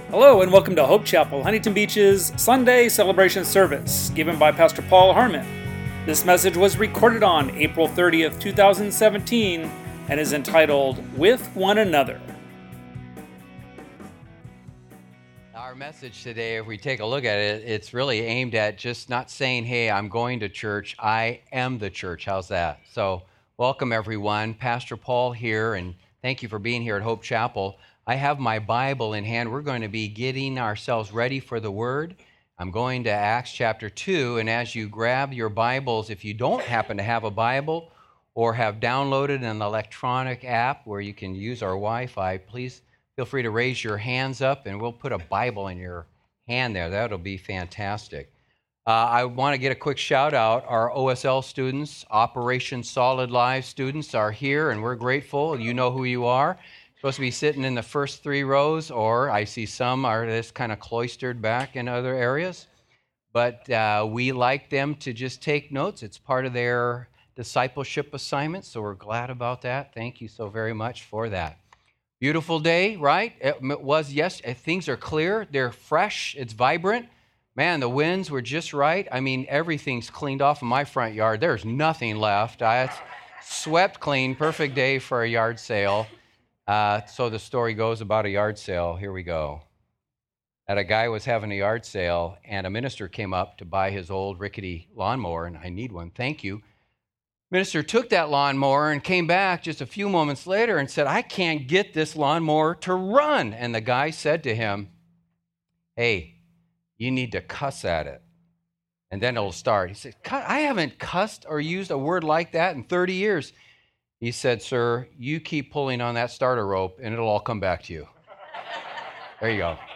Hello and welcome to Hope Chapel, Huntington Beach's Sunday celebration service given by Pastor Paul Harmon. This message was recorded on April 30th, 2017 and is entitled, With One Another. Our message today, if we take a look at it, it's really aimed at just not saying, hey, I'm going to church, I am the church. How's that? So welcome everyone. Pastor Paul here, and thank you for being here at Hope Chapel. I have my Bible in hand. We're going to be getting ourselves ready for the Word. I'm going to Acts chapter 2, and as you grab your Bibles, if you don't happen to have a Bible or have downloaded an electronic app where you can use our Wi-Fi, please feel free to raise your hands up, and we'll put a Bible in your hand there. That'll be fantastic. I want to get a quick shout out. Our OSL students, Operation Solid Lives students, are here, and we're grateful. You know who you are. Supposed to be sitting in the first three rows, or I see some are just kind of cloistered back in other areas. But we like them to just take notes. It's part of their discipleship assignment, so we're glad about that. Thank you so very much for that. Beautiful day, right? It was, yes. Things are clear. They're fresh. It's vibrant. Man, the winds were just right. I mean, everything's cleaned off in my front yard. There's nothing left. It's swept clean. Perfect day for a yard sale. So the story goes about a yard sale. Here we go. That a guy was having a yard sale, and a minister came up to buy his old rickety lawnmower, and I need one, thank you. Minister took that lawnmower and came back just a few moments later and said, I can't get this lawnmower to run. And the guy said to him, hey, you need to cuss at it, and then it'll start. He said, I haven't cussed or used a word like that in 30 years. He said, sir, you keep pulling on that starter rope and it'll all come back to you. There you go.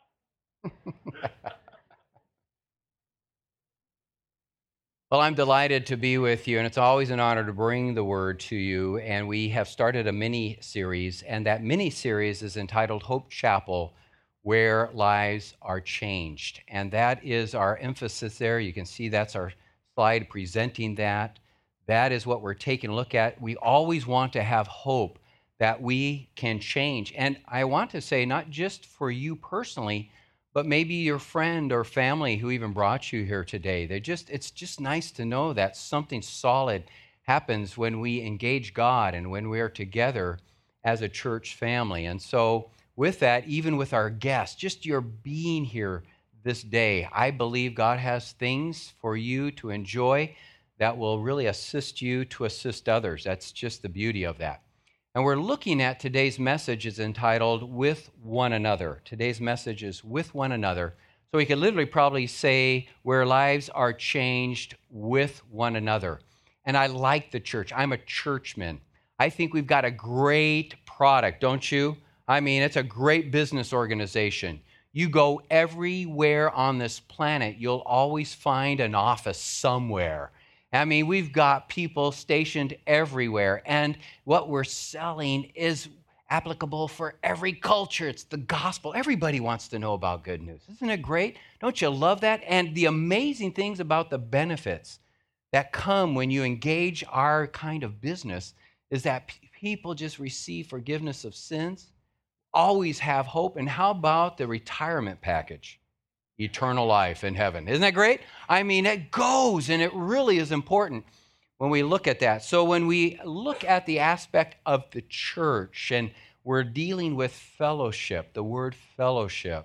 Well, I'm delighted to be with you, and it's always an honor to bring the word to you. And we have started a mini-series, and that mini-series is entitled Hope Chapel, Where Lives Are Changed. And that is our emphasis there. You can see that's our slide presenting that. That is what we're taking a look at. We always want to have hope that we can change. And I want to say, not just for you personally, but maybe your friend or family who even brought you here today. It's just nice to know that something solid happens when we engage God and when we are together as a church family. And so with that, even with our guests, just your being here this day, I believe God has things for you to enjoy that will really assist you to assist others. That's just the beauty of that. And we're looking at today's message is entitled With One Another. Today's message is With One Another. So we could literally probably say where lives are changed with one another. And I like the church. I'm a churchman. I think we've got a great product, don't you? I mean, it's a great business organization. You go everywhere on this planet, you'll always find an office somewhere. I mean, we've got people stationed everywhere, and what we're selling is applicable for every culture. It's the gospel. Everybody wants to know about good news. Isn't it great? Don't you love that? And the amazing things about the benefits that come when you engage our kind of business is that people just receive forgiveness of sins, always have hope, and how about the retirement package? Eternal life in heaven. Isn't that great? I mean, it goes, and it really is important when we look at that. So when we look at the aspect of the church, and we're dealing with fellowship, the word fellowship,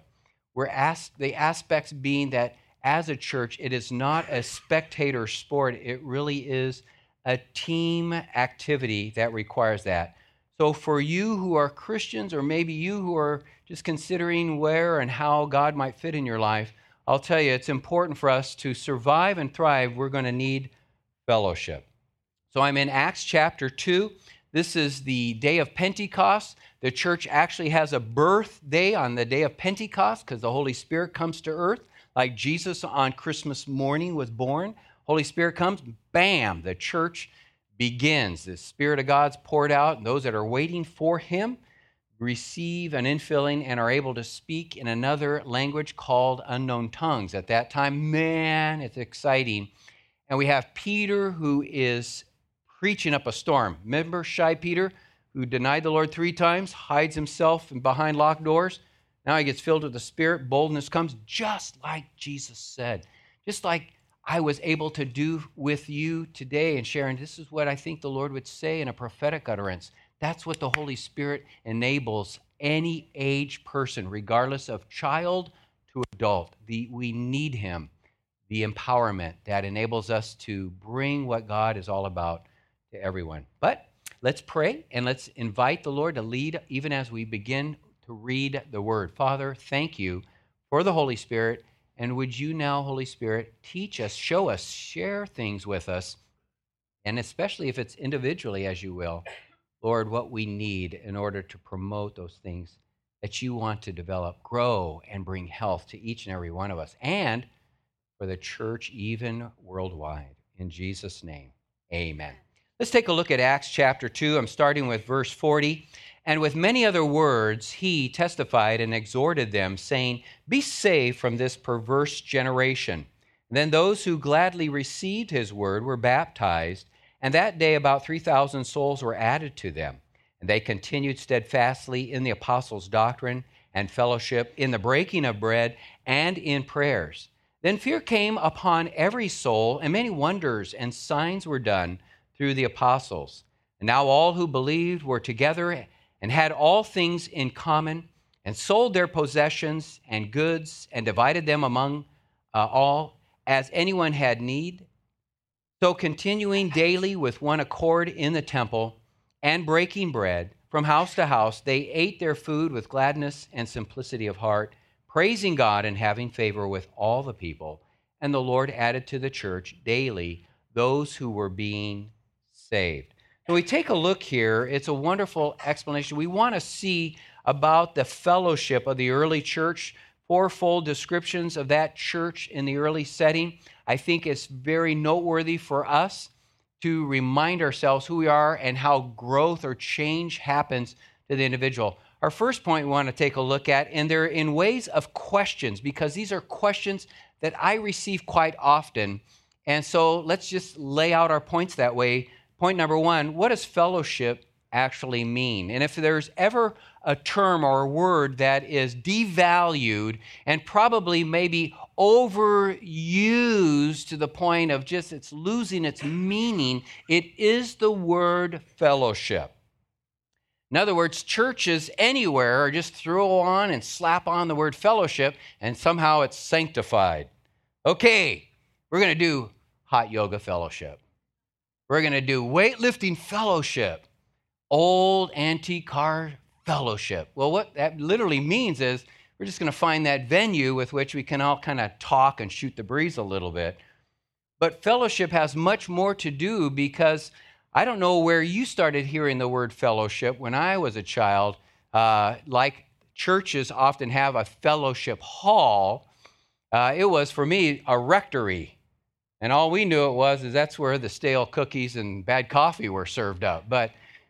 the aspects being that as a church, it is not a spectator sport. It really is a team activity that requires that. So for you who are Christians, or maybe you who are just considering where and how God might fit in your life, I'll tell you, it's important for us to survive and thrive. We're going to need fellowship. So I'm in Acts chapter 2. This is the day of Pentecost. The church actually has a birthday on the day of Pentecost because the Holy Spirit comes to earth, like Jesus on Christmas morning was born. Holy Spirit comes, bam, the church begins. The Spirit of God's poured out, and those that are waiting for Him receive an infilling and are able to speak in another language called unknown tongues. At that time, man, it's exciting. And we have Peter who is preaching up a storm. Remember shy Peter who denied the Lord 3 times, hides himself behind locked doors? Now he gets filled with the Spirit. Boldness comes just like Jesus said. Just like I was able to do with you today and sharing. This is what I think the Lord would say in a prophetic utterance. That's what the Holy Spirit enables any age person, regardless of child to adult. We need him, the empowerment that enables us to bring what God is all about to everyone. But let's pray and let's invite the Lord to lead even as we begin to read the word. Father, thank you for the Holy Spirit. And would you now, Holy Spirit, teach us, show us, share things with us, and especially if it's individually, as you will, Lord, what we need in order to promote those things that you want to develop, grow, and bring health to each and every one of us, and for the church even worldwide. In Jesus' name, amen. Let's take a look at Acts chapter 2. I'm starting with verse 40. And with many other words, he testified and exhorted them, saying, "Be saved from this perverse generation." Then those who gladly received his word were baptized, and that day about 3,000 souls were added to them. And they continued steadfastly in the apostles' doctrine and fellowship, in the breaking of bread, and in prayers. Then fear came upon every soul, and many wonders and signs were done through the apostles. And now all who believed were together and had all things in common, and sold their possessions and goods, and divided them among all, as anyone had need. So continuing daily with one accord in the temple, and breaking bread from house to house, they ate their food with gladness and simplicity of heart, praising God and having favor with all the people. And the Lord added to the church daily those who were being saved. When we take a look here, it's a wonderful explanation. We want to see about the fellowship of the early church, fourfold descriptions of that church in the early setting. I think it's very noteworthy for us to remind ourselves who we are and how growth or change happens to the individual. Our first point we want to take a look at, and they're in ways of questions, because these are questions that I receive quite often. And so let's just lay out our points that way. Point number one, what does fellowship actually mean? And if there's ever a term or a word that is devalued and probably maybe overused to the point of just it's losing its meaning, it is the word fellowship. In other words, churches anywhere just throw on and slap on the word fellowship, and somehow it's sanctified. Okay, we're going to do hot yoga fellowship. We're going to do weightlifting fellowship, old antique car fellowship. Well, what that literally means is we're just going to find that venue with which we can all kind of talk and shoot the breeze a little bit. But fellowship has much more to do, because I don't know where you started hearing the word fellowship. When I was a child, like churches often have a fellowship hall, it was for me a rectory. And all we knew it was is that's where the stale cookies and bad coffee were served up. But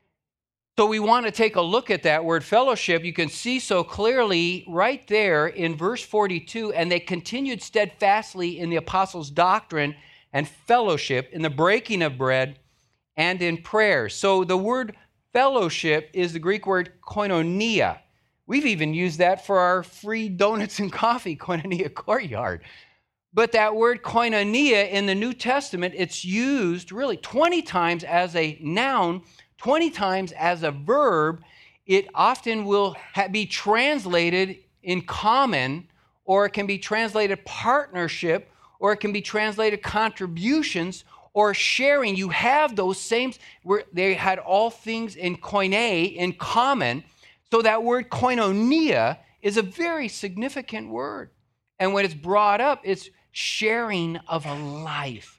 so we want to take a look at that word fellowship. You can see so clearly right there in verse 42, and they continued steadfastly in the apostles' doctrine and fellowship, in the breaking of bread and in prayer. So the word fellowship is the Greek word koinonia. We've even used that for our free donuts and coffee, Koinonia Courtyard. But that word koinonia in the New Testament, it's used really 20 times as a noun, 20 times as a verb. It often will be translated in common, or it can be translated partnership, or it can be translated contributions or sharing. You have those same, where they had all things in koine, in common. So that word koinonia is a very significant word. And when it's brought up, it's sharing of a life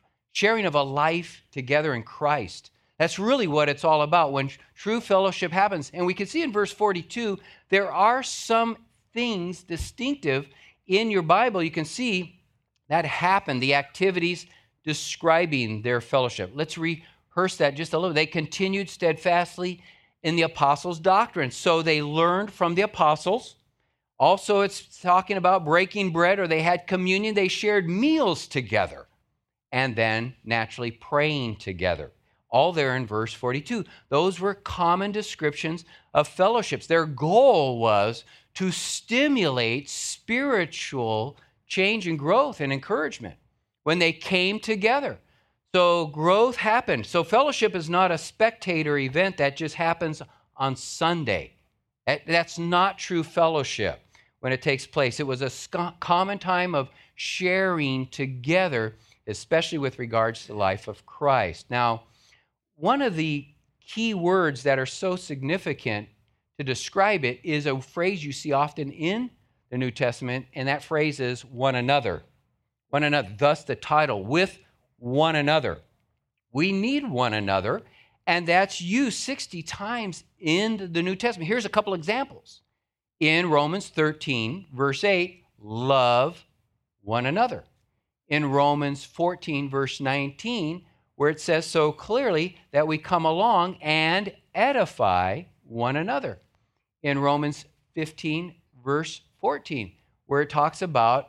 together in Christ. That's really what it's all about when true fellowship happens. And we can see in verse 42, there are some things distinctive in your Bible. You can see that happen, the activities describing their fellowship. Let's rehearse that just a little. They continued steadfastly in the apostles' doctrine. So they learned from the apostles. Also, it's talking about breaking bread, or they had communion. They shared meals together, and then naturally praying together. All there in verse 42. Those were common descriptions of fellowships. Their goal was to stimulate spiritual change and growth and encouragement when they came together. So growth happened. So fellowship is not a spectator event that just happens on Sunday. That's not true fellowship when it takes place. It was a common time of sharing together, especially with regards to the life of Christ. Now, one of the key words that are so significant to describe it is a phrase you see often in the New Testament, and that phrase is one another. One another. Thus the title, with one another. We need one another, and that's used 60 times in the New Testament. Here's a couple examples. In Romans 13, verse 8, love one another. In Romans 14, verse 19, where it says so clearly that we come along and edify one another. In Romans 15, verse 14, where it talks about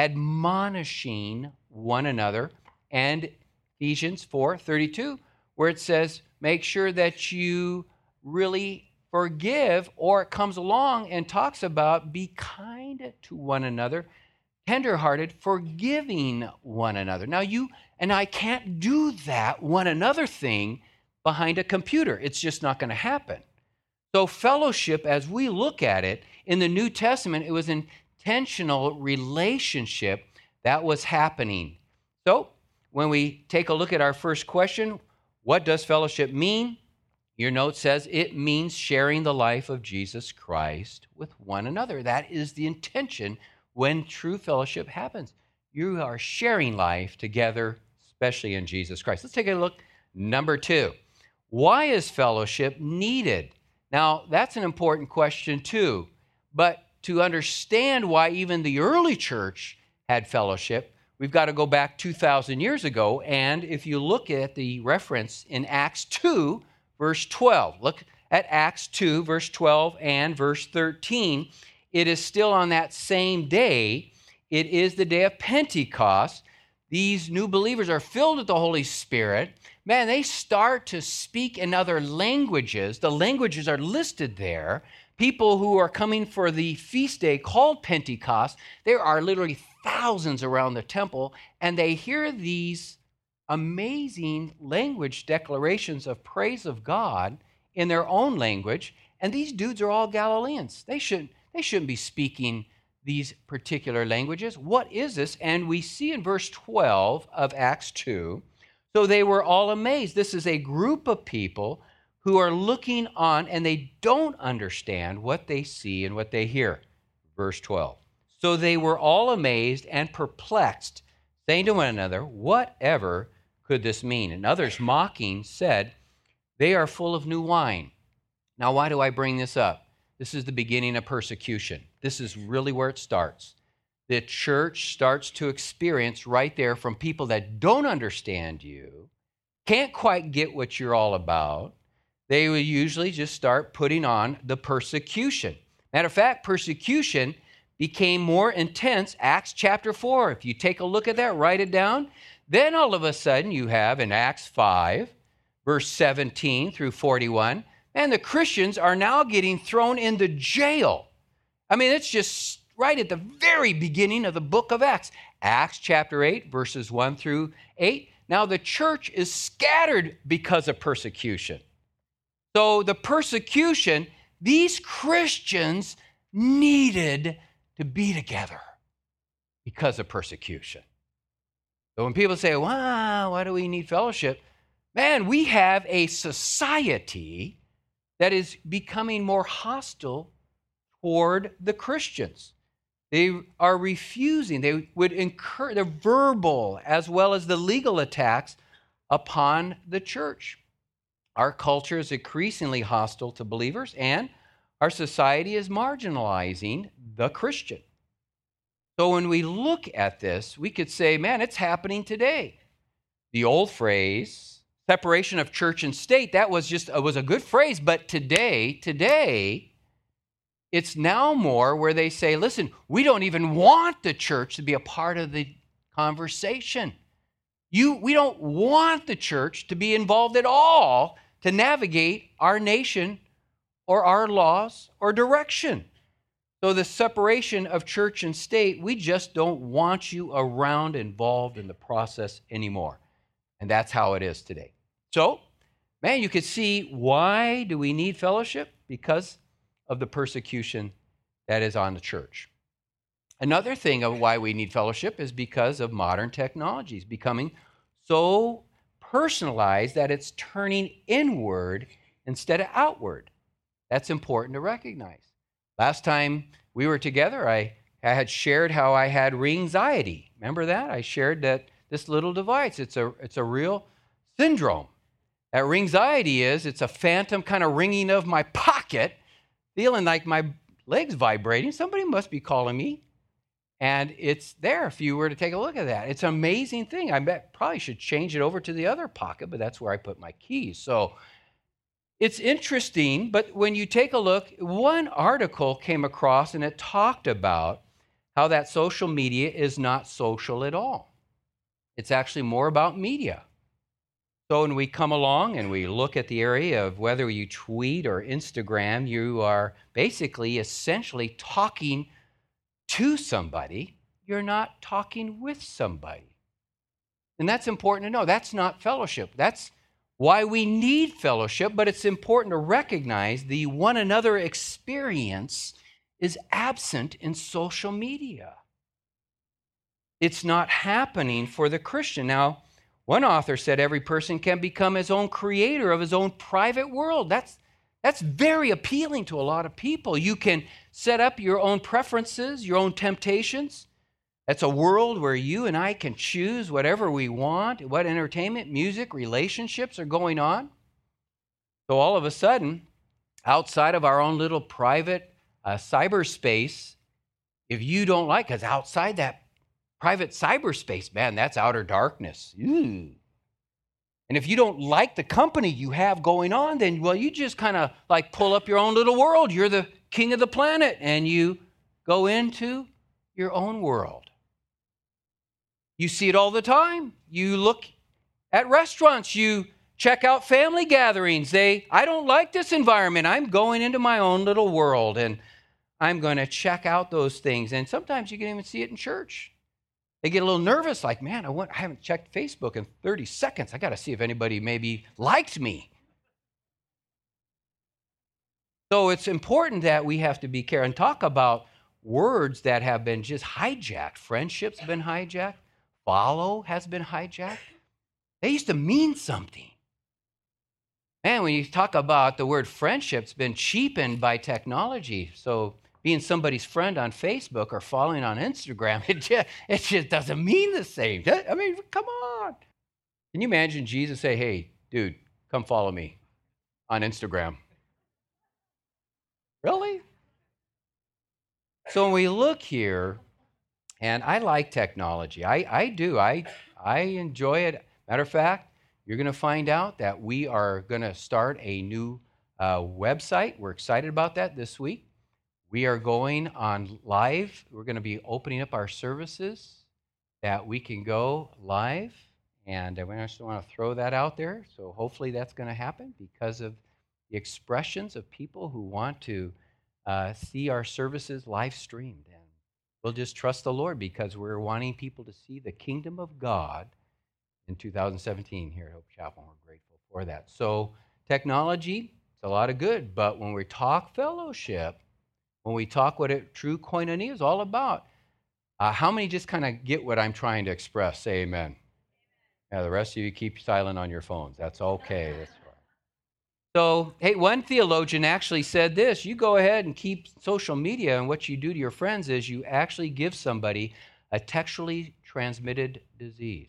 admonishing one another, and Ephesians 4:32, where it says, make sure that you really forgive, or it comes along and talks about be kind to one another, tenderhearted, forgiving one another. Now, you and I can't do that one another thing behind a computer. It's just not going to happen. So fellowship, as we look at it, in the New Testament, it was intentional relationship that was happening. So when we take a look at our first question, what does fellowship mean? Your note says it means sharing the life of Jesus Christ with one another. That is the intention when true fellowship happens. You are sharing life together, especially in Jesus Christ. Let's take a look. Number 2, why is fellowship needed? Now, that's an important question too. But to understand why even the early church had fellowship, we've got to go back 2,000 years ago. And if you look at the reference in Acts 2, verse 12, look at Acts 2, verse 12 and verse 13. It is still on that same day. It is the day of Pentecost. These new believers are filled with the Holy Spirit. Man, they start to speak in other languages. The languages are listed there. People who are coming for the feast day called Pentecost, there are literally thousands around the temple, and they hear these amazing language declarations of praise of God in their own language. And these dudes are all Galileans. They shouldn't be speaking these particular languages. What is this? And we see in verse 12 of Acts 2, so they were all amazed. This is a group of people who are looking on, and they don't understand what they see and what they hear. Verse 12. So they were all amazed and perplexed, saying to one another, whatever could this mean? And others, mocking, said, they are full of new wine. Now, why do I bring this up? This is the beginning of persecution. This is really where it starts. The church starts to experience right there from people that don't understand you, can't quite get what you're all about. They will usually just start putting on the persecution. Matter of fact, persecution became more intense. Acts chapter 4, if you take a look at that, write it down. Then all of a sudden you have in Acts 5, verse 17 through 41, and the Christians are now getting thrown into jail. I mean, it's just right at the very beginning of the book of Acts. Acts chapter 8, verses 1 through 8. Now the church is scattered because of persecution. So the persecution, these Christians needed to be together because of persecution. So when people say, wow, why do we need fellowship? Man, we have a society that is becoming more hostile toward the Christians. They are refusing. They would incur the verbal as well as the legal attacks upon the church. Our culture is increasingly hostile to believers, and our society is marginalizing the Christian. So when we look at this, we could say, man, it's happening today. The old phrase, separation of church and state, that was a good phrase, but today, it's now more where they say, listen, we don't even want the church to be a part of the conversation. We don't want the church to be involved at all to navigate our nation or our laws or direction. So the separation of church and state, we just don't want you around, involved in the process anymore. And that's how it is today. So, man, you could see, why do we need fellowship? Because of the persecution that is on the church. Another thing of why we need fellowship is because of modern technologies becoming so personalized that it's turning inward instead of outward. That's important to recognize. Last time we were together, I had shared how I had ringxiety. Remember that? I shared that this little device, it's a real syndrome. That ringxiety it's a phantom kind of ringing of my pocket, feeling like my legs vibrating. Somebody must be calling me. And it's there if you were to take a look at that. It's an amazing thing. I probably should change it over to the other pocket, but that's where I put my keys. So it's interesting, but when you take a look, one article came across and it talked about how that social media is not social at all. It's actually more about media. So when we come along and we look at the area of whether you tweet or Instagram, you are basically essentially talking to somebody. You're not talking with somebody. And that's important to know. That's not fellowship. That's why we need fellowship, but it's important to recognize the one another experience is absent in social media. It's not happening for the Christian. Now, one author said every person can become his own creator of his own private world. That's very appealing to a lot of people. You can set up your own preferences, your own temptations. That's a world where you and I can choose whatever we want, what entertainment, music, relationships are going on. So all of a sudden, outside of our own little private cyberspace, if you don't like, because outside that private cyberspace, man, that's outer darkness. Ew. And if you don't like the company you have going on, then, well, you just kind of like pull up your own little world. You're the king of the planet, and you go into your own world. You see it all the time. You look at restaurants. You check out family gatherings. I don't like this environment. I'm going into my own little world, and I'm going to check out those things. And sometimes you can even see it in church. They get a little nervous, like, man, I haven't checked Facebook in 30 seconds. I got to see if anybody maybe liked me. So it's important that we have to be careful and talk about words that have been just hijacked. Friendship's been hijacked. Follow has been hijacked. They used to mean something. Man, when you talk about the word friendship, it's been cheapened by technology. So being somebody's friend on Facebook or following on Instagram, it just doesn't mean the same. I mean, come on. Can you imagine Jesus say, hey, dude, come follow me on Instagram? Really? So when we look here, and I like technology. I do. I enjoy it. Matter of fact, you're going to find out that we are going to start a new website. We're excited about that this week. We are going on live. We're going to be opening up our services that we can go live. And I just want to throw that out there. So hopefully that's going to happen because of the expressions of people who want to see our services live streamed. And we'll just trust the Lord because we're wanting people to see the kingdom of God in 2017 here at Hope Chapel. We're grateful for that. So technology, it's a lot of good. But when we talk fellowship, when we talk what true koinonia is all about, how many just kind of get what I'm trying to express? Say amen. Yeah, the rest of you keep silent on your phones. That's okay. That's fine. So, hey, one theologian actually said this. You go ahead and keep social media, and what you do to your friends is you actually give somebody a sexually transmitted disease.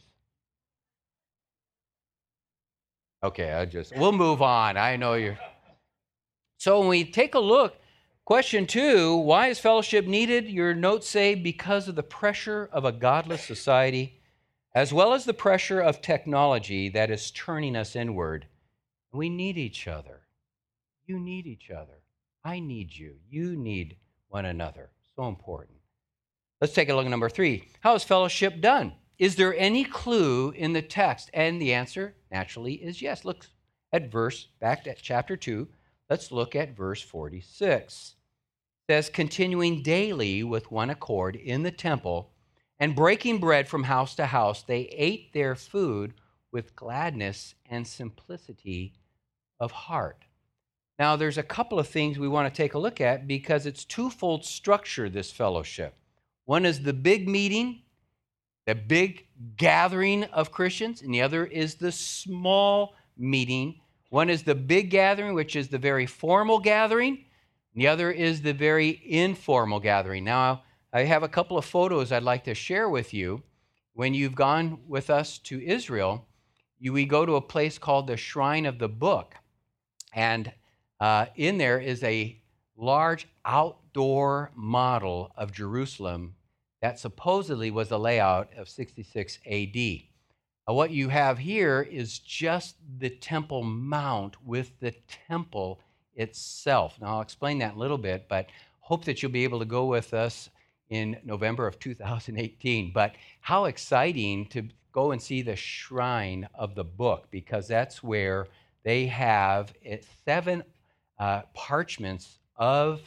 Okay, we'll move on. I know you're. So when we take a look, question 2, why is fellowship needed? Your notes say because of the pressure of a godless society, as well as the pressure of technology that is turning us inward. We need each other. You need each other. I need you. You need one another. So important. Let's take a look at number 3. How is fellowship done? Is there any clue in the text? And the answer, naturally, is yes. Look at back at chapter 2. Let's look at verse 46. It says, continuing daily with one accord in the temple and breaking bread from house to house, they ate their food with gladness and simplicity of heart. Now, there's a couple of things we want to take a look at because it's twofold structure, this fellowship. One is the big meeting, the big gathering of Christians, and the other is the small meeting. One is the big gathering, which is the very formal gathering, and the other is the very informal gathering. Now, I have a couple of photos I'd like to share with you. When you've gone with us to Israel, we go to a place called the Shrine of the Book, and in there is a large outdoor model of Jerusalem that supposedly was a layout of 66 AD. What you have here is just the Temple Mount with the temple itself. Now, I'll explain that in a little bit, but hope that you'll be able to go with us in November of 2018. But how exciting to go and see the Shrine of the Book, because that's where they have 7 parchments of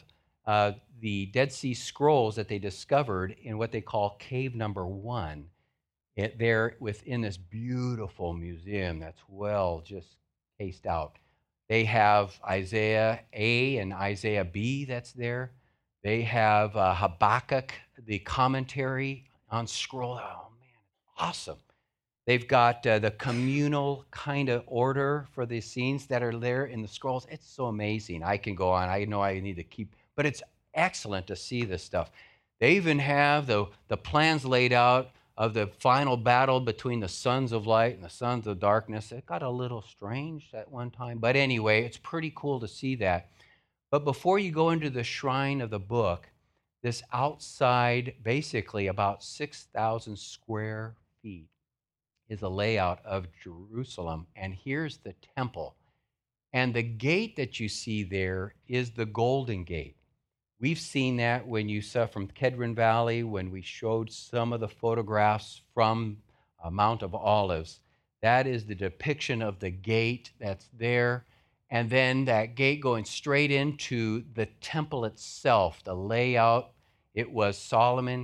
the Dead Sea Scrolls that they discovered in what they call Cave Number 1. They're within this beautiful museum that's well just cased out. They have Isaiah A and Isaiah B that's there. They have Habakkuk, the commentary on scroll. Oh, man, awesome. They've got the communal kind of order for the scenes that are there in the scrolls. It's so amazing. I can go on. I know I need to keep, but it's excellent to see this stuff. They even have the plans laid out of the final battle between the sons of light and the sons of darkness. It got a little strange at one time, but anyway, it's pretty cool to see that. But before you go into the Shrine of the Book, this outside, basically about 6,000 square feet, is a layout of Jerusalem. And here's the temple. And the gate that you see there is the Golden Gate. We've seen that when you saw from Kedron Valley, when we showed some of the photographs from Mount of Olives. That is the depiction of the gate that's there. And then that gate going straight into the temple itself, the layout. It was Solomon,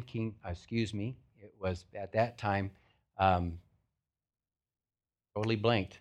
it was at that time, totally blanked.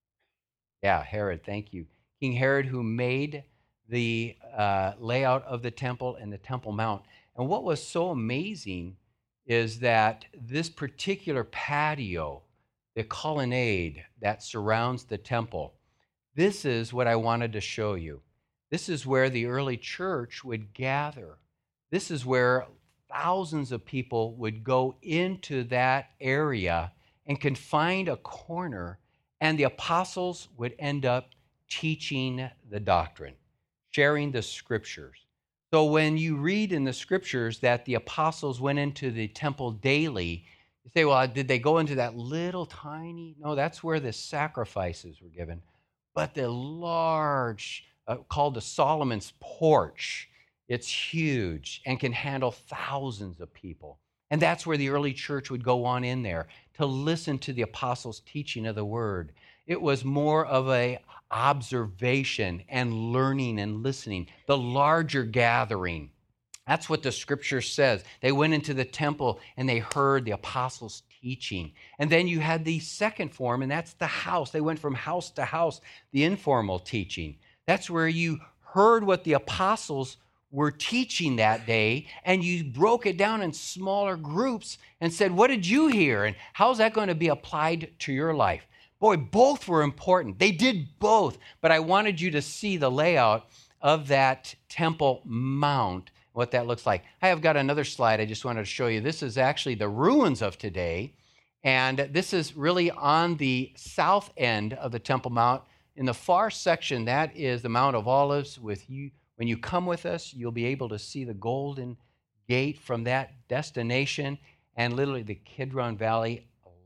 Yeah, Herod, thank you. King Herod, who made the layout of the temple and the Temple Mount. And what was so amazing is that this particular patio, the colonnade that surrounds the temple, this is what I wanted to show you. This is where the early church would gather. This is where thousands of people would go into that area and can find a corner, and the apostles would end up teaching the doctrine, sharing the scriptures. So when you read in the scriptures that the apostles went into the temple daily, you say, well, did they go into that little tiny? No, that's where the sacrifices were given. But the large, called the Solomon's Porch, it's huge and can handle thousands of people. And that's where the early church would go on in there to listen to the apostles' teaching of the word. It was more of a observation and learning and listening, the larger gathering. That's what the scripture says. They went into the temple and they heard the apostles' teaching. And then you had the second form, and that's the house. They went from house to house, the informal teaching. That's where you heard what the apostles were teaching that day, and you broke it down in smaller groups and said, what did you hear? And how's that going to be applied to your life? Boy, both were important. They did both, but I wanted you to see the layout of that Temple Mount, what that looks like. I have got another slide I just wanted to show you. This is actually the ruins of today, and this is really on the south end of the Temple Mount. In the far section, that is the Mount of Olives. When you come with us, you'll be able to see the Golden Gate from that destination, and literally the Kidron Valley,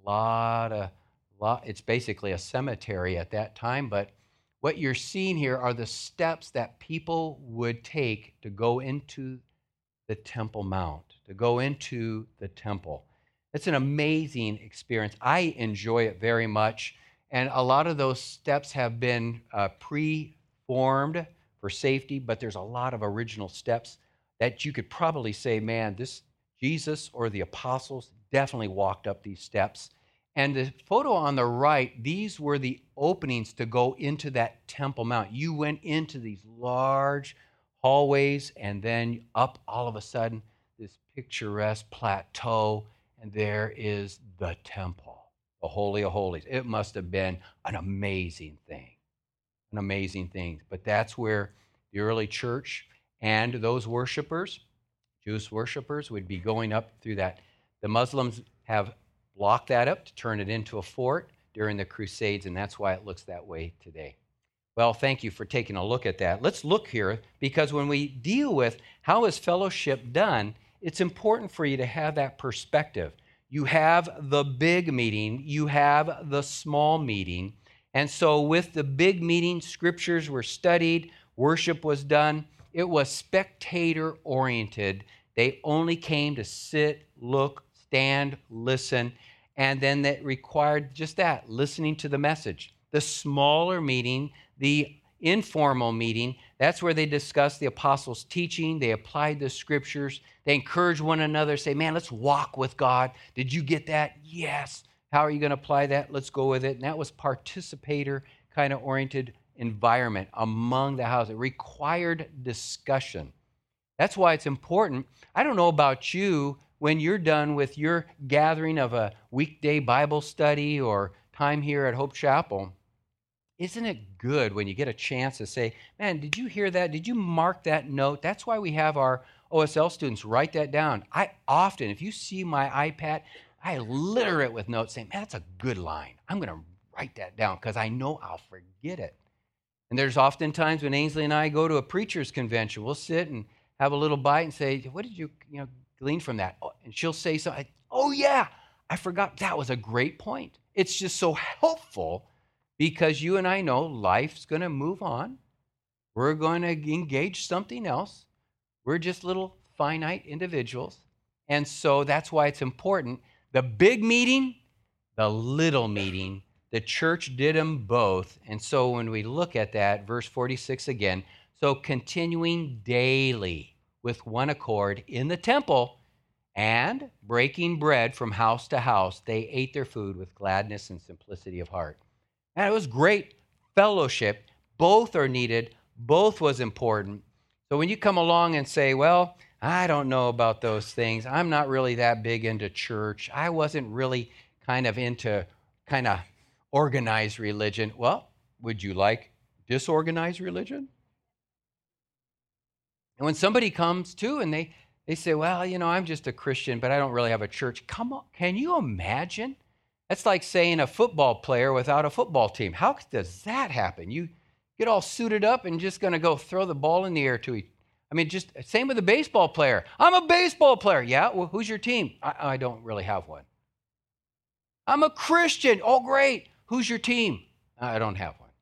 it's basically a cemetery at that time, but what you're seeing here are the steps that people would take to go into the Temple Mount, to go into the temple. It's an amazing experience. I enjoy it very much, and a lot of those steps have been pre-formed for safety, but there's a lot of original steps that you could probably say, man, this Jesus or the apostles definitely walked up these steps. And the photo on the right, these were the openings to go into that Temple Mount. You went into these large hallways and then up all of a sudden this picturesque plateau, and there is the temple, the Holy of Holies. It must have been an amazing thing, an amazing thing. But that's where the early church and those worshipers, Jewish worshipers, would be going up through that. The Muslims have blocked that up to turn it into a fort during the Crusades, and that's why it looks that way today. Well, thank you for taking a look at that. Let's look here, because when we deal with how is fellowship done, it's important for you to have that perspective. You have the big meeting, you have the small meeting. And so with the big meeting, scriptures were studied, worship was done. It was spectator-oriented. They only came to sit, look, stand, listen, and then that required just that, listening to the message. The smaller meeting, the informal meeting, that's where they discussed the apostles' teaching, they applied the scriptures, they encouraged one another, say, man, let's walk with God. Did you get that? Yes. How are you going to apply that? Let's go with it. And that was participator kind of oriented environment among the house. It required discussion. That's why it's important. I don't know about you, when you're done with your gathering of a weekday Bible study or time here at Hope Chapel, isn't it good when you get a chance to say, man, did you hear that? Did you mark that note? That's why we have our OSL students write that down. I often, if you see my iPad, I litter it with notes saying, man, that's a good line. I'm going to write that down because I know I'll forget it. And there's often times when Ainsley and I go to a preacher's convention, we'll sit and have a little bite and say, what did you glean from that? And she'll say something, oh yeah, I forgot. That was a great point. It's just so helpful because you and I know life's going to move on. We're going to engage something else. We're just little finite individuals. And so that's why it's important. The big meeting, the little meeting, the church did them both. And so when we look at that, verse 46 again, so continuing daily with one accord in the temple and breaking bread from house to house, they ate their food with gladness and simplicity of heart. And it was great fellowship. Both are needed. Both was important. So when you come along and say, well, I don't know about those things. I'm not really that big into church. I wasn't really kind of into kind of organized religion. Well, would you like disorganized religion? And when somebody comes to and they say, well, I'm just a Christian, but I don't really have a church. Come on, can you imagine? That's like saying a football player without a football team. How does that happen? You get all suited up and just going to go throw the ball in the air to each. Just same with a baseball player. I'm a baseball player. Yeah, well, who's your team? I don't really have one. I'm a Christian. Oh, great. Who's your team? I don't have one.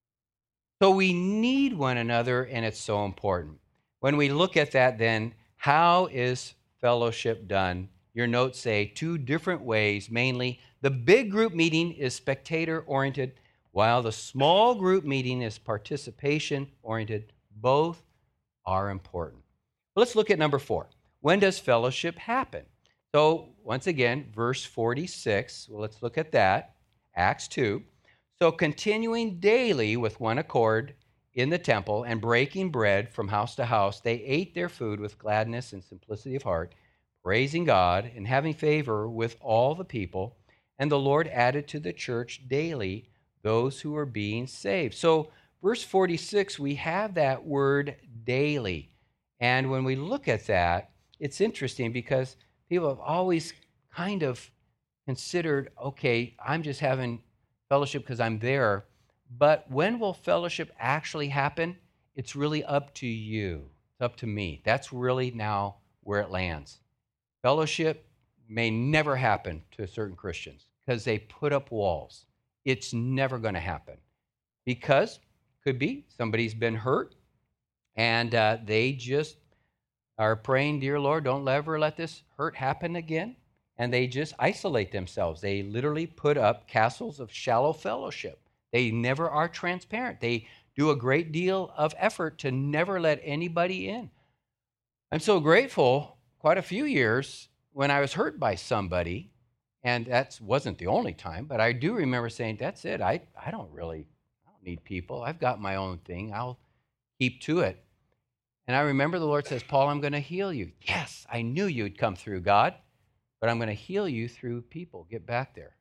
So we need one another, and it's so important. When we look at that, then, how is fellowship done? Your notes say two different ways. Mainly, the big group meeting is spectator-oriented, while the small group meeting is participation-oriented. Both are important. Let's look at number 4. When does fellowship happen? So once again, verse 46, well, let's look at that, Acts 2. So continuing daily with one accord in the temple and breaking bread from house to house, they ate their food with gladness and simplicity of heart, praising God and having favor with all the people. And the Lord added to the church daily those who were being saved. So verse 46, we have that word daily. And when we look at that, it's interesting because people have always kind of considered, okay, I'm just having fellowship because I'm there. But when will fellowship actually happen? It's really up to you. It's up to me. That's really now where it lands. Fellowship may never happen to certain Christians because they put up walls. It's never going to happen because could be somebody's been hurt and they just are praying, dear Lord, don't ever let this hurt happen again. And they just isolate themselves. They literally put up castles of shallow fellowship. They never are transparent. They do a great deal of effort to never let anybody in. I'm so grateful quite a few years when I was hurt by somebody, and that wasn't the only time, but I do remember saying, that's it. I don't need people. I've got my own thing. I'll keep to it. And I remember the Lord says, Paul, I'm going to heal you. Yes, I knew you'd come through, God, but I'm going to heal you through people. Get back there.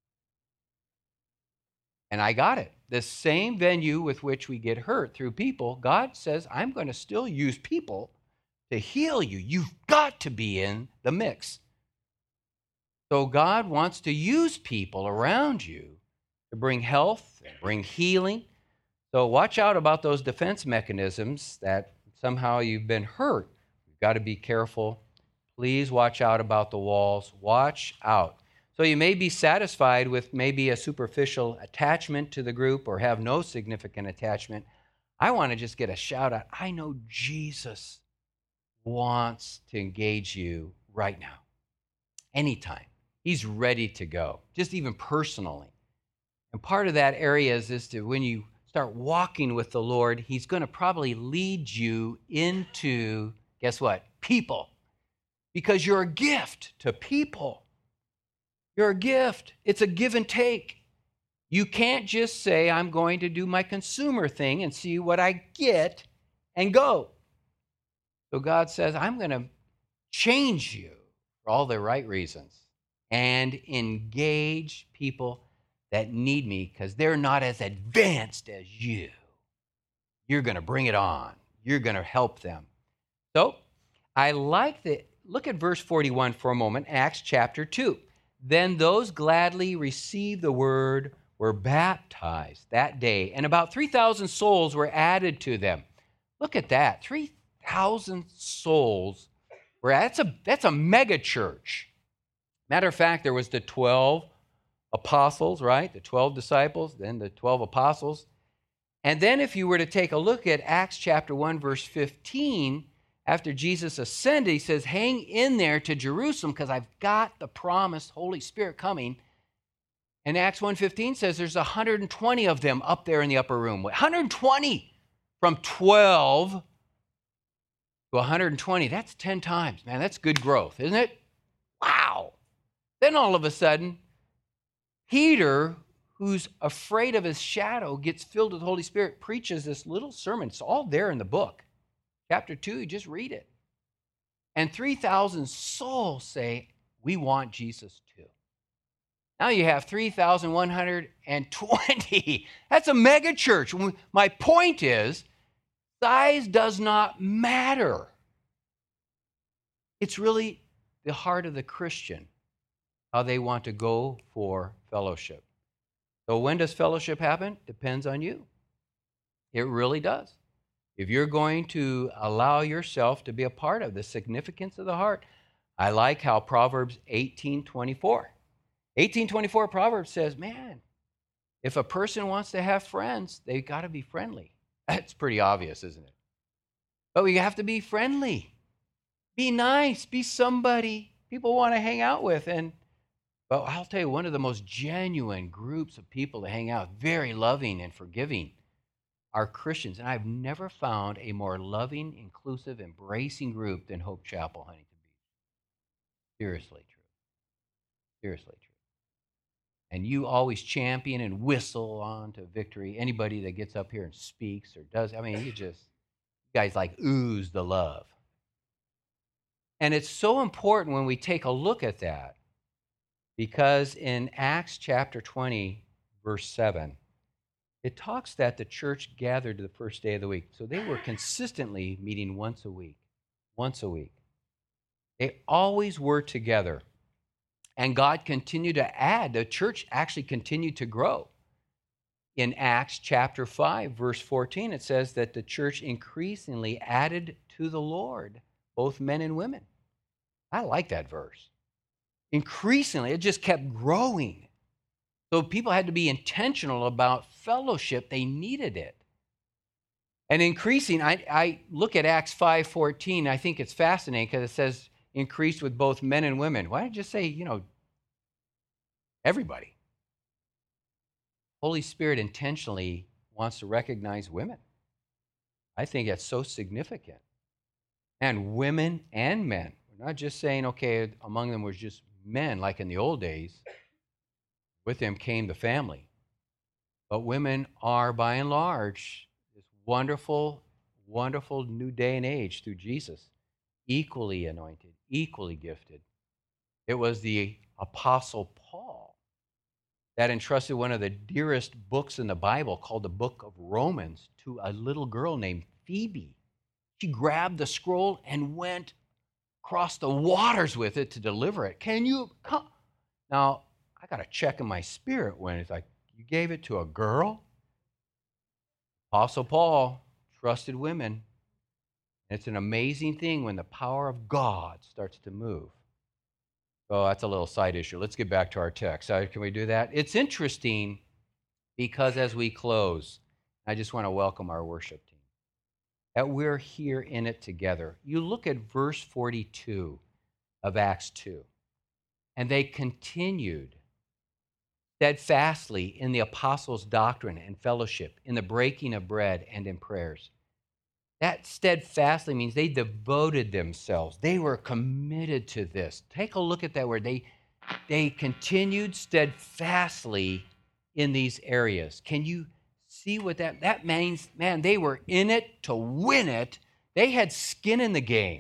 And I got it. The same venue with which we get hurt through people, God says, I'm going to still use people to heal you. You've got to be in the mix. So God wants to use people around you to bring health, bring healing. So watch out about those defense mechanisms that somehow you've been hurt. You've got to be careful. Please watch out about the walls. Watch out. So you may be satisfied with maybe a superficial attachment to the group or have no significant attachment. I want to just get a shout out. I know Jesus wants to engage you right now, anytime. He's ready to go, just even personally. And part of that area is to when you start walking with the Lord, he's going to probably lead you into, guess what? People. Because you're a gift to people. You're a gift. It's a give and take. You can't just say, I'm going to do my consumer thing and see what I get and go. So God says, I'm going to change you for all the right reasons and engage people that need me because they're not as advanced as you. You're going to bring it on. You're going to help them. So I like that. Look at verse 41 for a moment, Acts chapter 2. Then those gladly received the word were baptized that day, and about 3,000 souls were added to them. Look at that, 3,000 souls were added. That's a mega church. Matter of fact, there was the 12 apostles, right? The 12 disciples, then the 12 apostles. And then if you were to take a look at Acts chapter 1, verse 15, after Jesus ascended, he says, hang in there to Jerusalem because I've got the promised Holy Spirit coming. And Acts 1:15 says there's 120 of them up there in the upper room. 120 from 12 to 120. That's 10 times. Man, that's good growth, isn't it? Wow. Then all of a sudden, Peter, who's afraid of his shadow, gets filled with the Holy Spirit, preaches this little sermon. It's all there in the book. Chapter 2, you just read it. And 3,000 souls say, we want Jesus too. Now you have 3,120. That's a mega church. My point is, size does not matter. It's really the heart of the Christian, how they want to go for fellowship. So when does fellowship happen? Depends on you. It really does. If you're going to allow yourself to be a part of the significance of the heart, I like how Proverbs 18:24 Proverbs says, man, if a person wants to have friends, they got to be friendly. That's pretty obvious, isn't it? But we have to be friendly. Be nice. Be somebody people want to hang out with. But I'll tell you, one of the most genuine groups of people to hang out, very loving and forgiving, are Christians. And I've never found a more loving, inclusive, embracing group than Hope Chapel, Huntington Beach. Seriously true. Seriously true. And you always champion and whistle on to victory. Anybody that gets up here and speaks or does, you guys like ooze the love. And it's so important when we take a look at that, because in Acts chapter 20, verse 7, it talks that the church gathered the first day of the week. So they were consistently meeting once a week. They always were together. And God continued to add. The church actually continued to grow. In Acts chapter 5, verse 14, it says that the church increasingly added to the Lord, both men and women. I like that verse. Increasingly, it just kept growing. So people had to be intentional about fellowship. They needed it. And increasing, I look at Acts 5:14. I think it's fascinating because it says increased with both men and women. Why don't you just say, everybody? Holy Spirit intentionally wants to recognize women. I think that's so significant. and women and men. We're not just saying, okay, among them was just men like in the old days. With them came the family. But women are, by and large, this wonderful, wonderful new day and age through Jesus, equally anointed, equally gifted. It was the Apostle Paul that entrusted one of the dearest books in the Bible, called the Book of Romans, to a little girl named Phoebe. She grabbed the scroll and went across the waters with it to deliver it. Can you come? Now, I got a check in my spirit when it's like, you gave it to a girl? Apostle Paul trusted women. It's an amazing thing when the power of God starts to move. Oh, that's a little side issue. Let's get back to our text. Can we do that? It's interesting because as we close, I just want to welcome our worship team. That we're here in it together. You look at verse 42 of Acts 2, and they continued steadfastly in the apostles' doctrine and fellowship, in the breaking of bread and in prayers. That steadfastly means they devoted themselves. They were committed to this. Take a look at that word. They continued steadfastly in these areas. Can you see what that means? Man, they were in it to win it. They had skin in the game.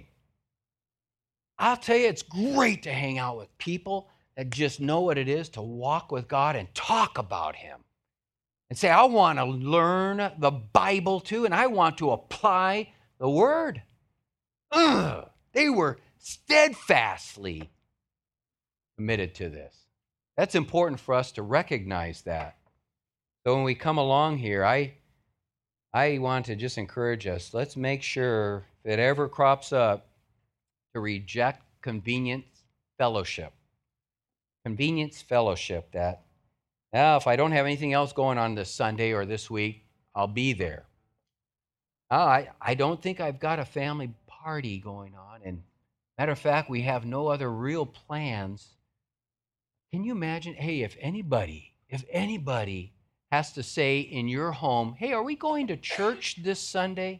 I'll tell you, it's great to hang out with people that just know what it is to walk with God and talk about Him. And say, I want to learn the Bible too, and I want to apply the Word. They were steadfastly committed to this. That's important for us to recognize that. So when we come along here, I want to just encourage us, let's make sure, if it ever crops up, to reject convenience fellowship. Convenience fellowship that, now, if I don't have anything else going on this Sunday or this week, I'll be there. I don't think I've got a family party going on. And matter of fact, we have no other real plans. Can you imagine, hey, if anybody has to say in your home, hey, are we going to church this Sunday?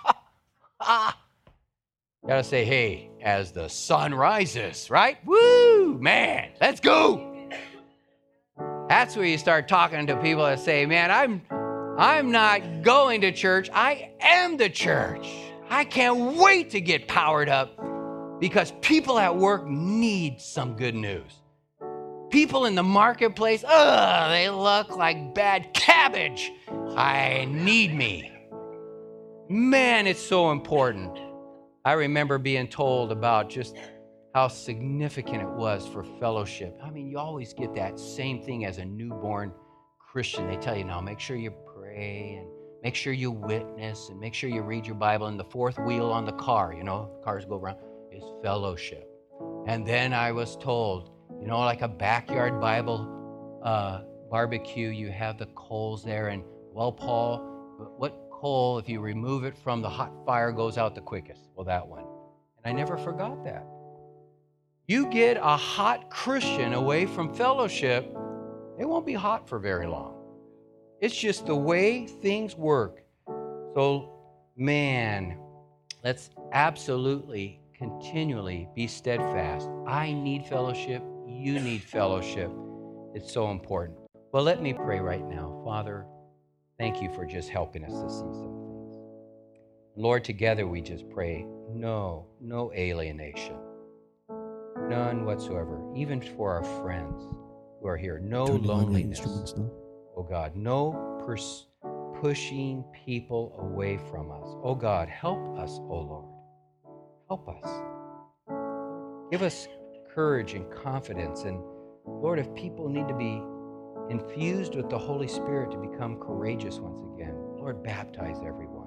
You gotta say, hey, as the sun rises, right? Woo, man, let's go. That's where you start talking to people that say, man, I'm not going to church. I am the church. I can't wait to get powered up because people at work need some good news. People in the marketplace, they look like bad cabbage. I need me. Man, it's so important. I remember being told about just how significant it was for fellowship. I mean, you always get that same thing as a newborn Christian. They tell you, now make sure you pray and make sure you witness and make sure you read your Bible. And the fourth wheel on the car, cars go around, is fellowship. And then I was told, like a backyard Bible barbecue, you have the coals there. And, well, Paul, what coal, if you remove it from the hot fire, goes out the quickest? Well, that one. And I never forgot that. You get a hot Christian away from fellowship, it won't be hot for very long. It's just the way things work. So, man, let's absolutely, continually be steadfast. I need fellowship. You need fellowship. It's so important. Well, let me pray right now. Father, thank you for just helping us to see some things. Lord, together we just pray, no alienation. None whatsoever, even for our friends who are here. No loneliness. Oh God, no pushing people away from us. Oh God, help us, oh Lord. Help us. Give us courage and confidence. And Lord, if people need to be infused with the Holy Spirit to become courageous once again, Lord, baptize everyone.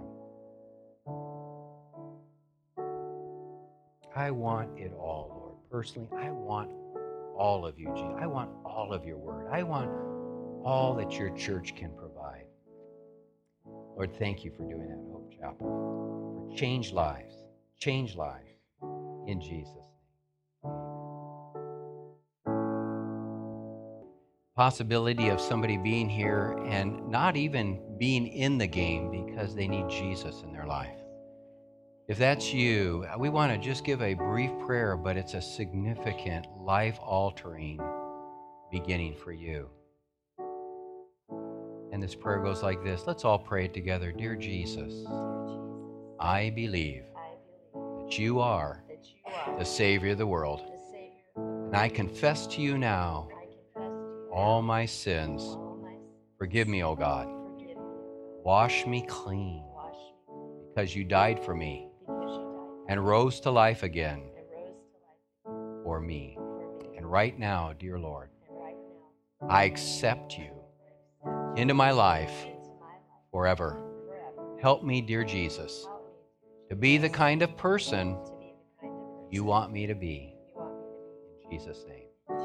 I want it all, Lord. Personally, I want all of you, Jesus. I want all of your word. I want all that your church can provide. Lord, thank you for doing that, Hope Chapel. For change lives in Jesus' name. Possibility of somebody being here and not even being in the game because they need Jesus in their life. If that's you, we want to just give a brief prayer, but it's a significant, life-altering beginning for you. And this prayer goes like this. Let's all pray it together. Dear Jesus, I believe that you are the Savior of the world. And I confess to you now all my sins. Forgive me, O God. Wash me clean because you died for me and rose to life again for me. And right now, dear Lord, I accept you into my life forever. Help me, dear Jesus, to be the kind of person you want me to be. In Jesus' name.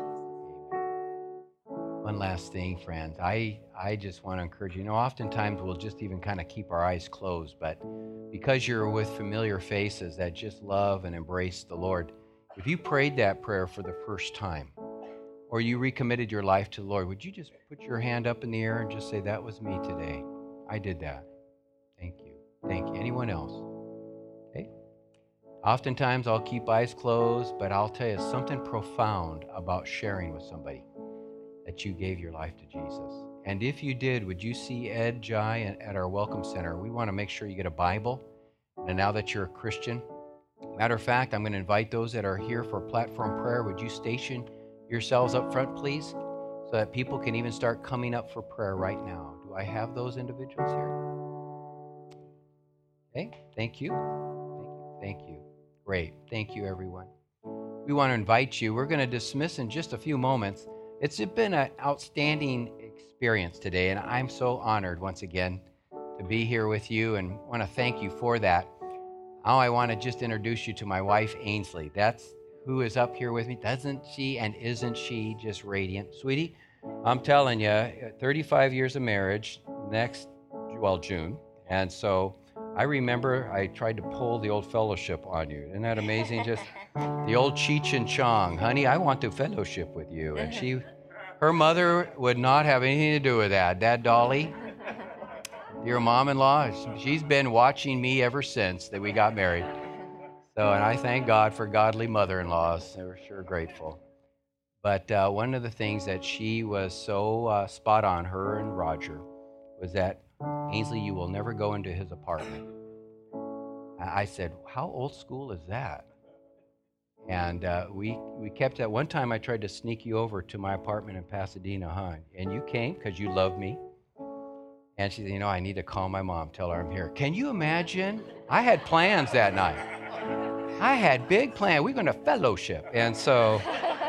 One last thing, friends. I just want to encourage you. Oftentimes we'll just even kind of keep our eyes closed, but because you're with familiar faces that just love and embrace the Lord, if you prayed that prayer for the first time, or you recommitted your life to the Lord, would you just put your hand up in the air and just say, that was me today. I did that. Thank you. Thank you. Anyone else? Okay. Oftentimes I'll keep eyes closed, but I'll tell you something profound about sharing with somebody that you gave your life to Jesus. And if you did, would you see Ed Jai at our Welcome Center? We want to make sure you get a Bible. And now that you're a Christian, matter of fact, I'm going to invite those that are here for platform prayer. Would you station yourselves up front, please, so that people can even start coming up for prayer right now? Do I have those individuals here? Okay, thank you. Thank you. Great. Thank you, everyone. We want to invite you. We're going to dismiss in just a few moments. It's been an outstanding experience today, and I'm so honored once again to be here with you and want to thank you for that. Now I want to just introduce you to my wife, Ainsley. That's who is up here with me. Doesn't she and isn't she just radiant? Sweetie, I'm telling you, 35 years of marriage June. And so I remember I tried to pull the old fellowship on you. Isn't that amazing? Just the old Cheech and Chong. Honey, I want to fellowship with you. And her mother would not have anything to do with that. That Dolly, your mom-in-law, she's been watching me ever since that we got married. So, and I thank God for godly mother-in-laws. We're sure grateful. But one of the things that she was so spot on, her and Roger, was that, Ainsley, you will never go into his apartment. I said, how old school is that? And we kept that. One time I tried to sneak you over to my apartment in Pasadena, huh? And you came because you love me. And she said, I need to call my mom, tell her I'm here. Can you imagine? I had plans that night. I had big plans. We're going to fellowship. And so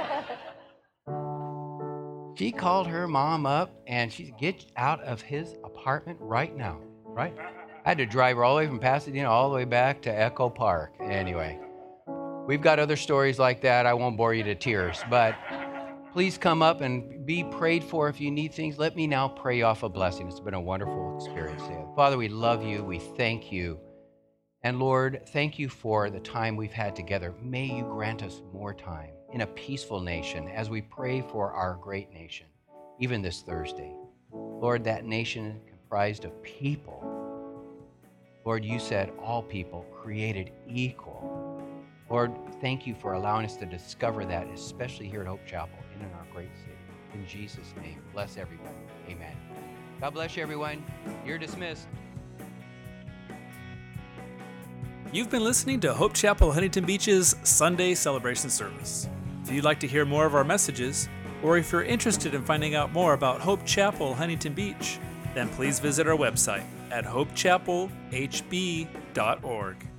she called her mom up and she said, get out of his apartment right now, right? I had to drive her all the way from Pasadena all the way back to Echo Park. Anyway, we've got other stories like that. I won't bore you to tears, but please come up and be prayed for. If you need things, let me now pray off a blessing. It's been a wonderful experience today. Father, we love you. We thank you. And Lord, thank you for the time we've had together. May you grant us more time in a peaceful nation as we pray for our great nation, even this Thursday. Lord, that nation comprised of people. Lord, you said all people created equal. Lord, thank you for allowing us to discover that, especially here at Hope Chapel and in our great city. In Jesus' name, bless everybody. Amen. God bless you, everyone. You're dismissed. You've been listening to Hope Chapel Huntington Beach's Sunday celebration service. If you'd like to hear more of our messages, or if you're interested in finding out more about Hope Chapel Huntington Beach, then please visit our website at hopechapelhb.org.